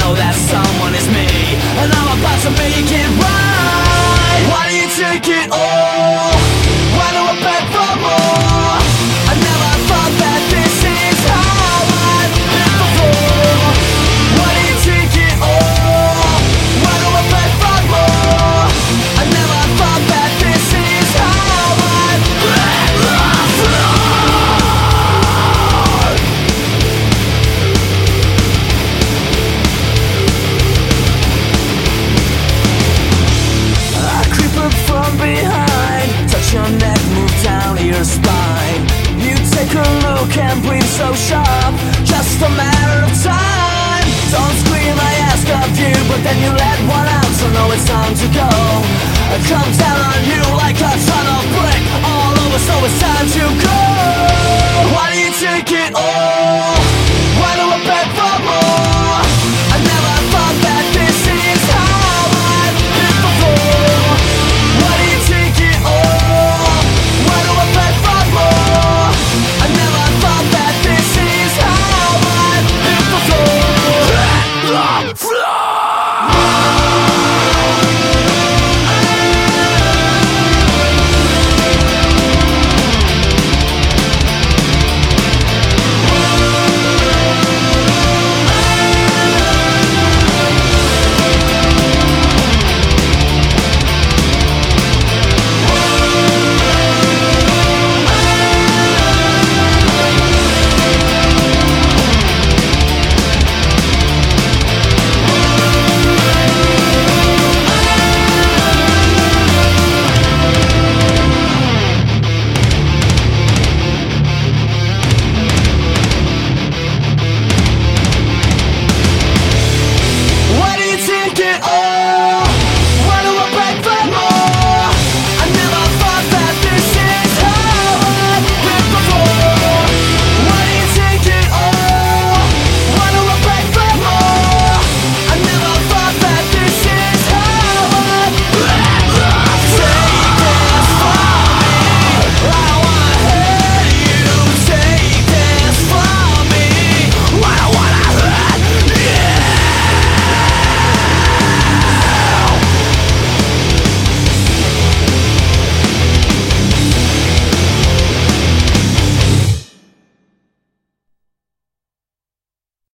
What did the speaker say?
know that someone is me, and I'm about to make it right. Why do you take it all? Why do I beg for more? I never thought that this is how I'd been before. Why do you take it all? Why do I beg for more? I never thought that this is how I'd been before. I creep up from behind, touch your neck, move down to your spine. You take a look and breathe so sharp, just a matter of time. Don't scream, I ask of you, but then you let one out, so know it's time to go. I come down on you like a ton of brick all over, so it's time to go. Why do you take it all?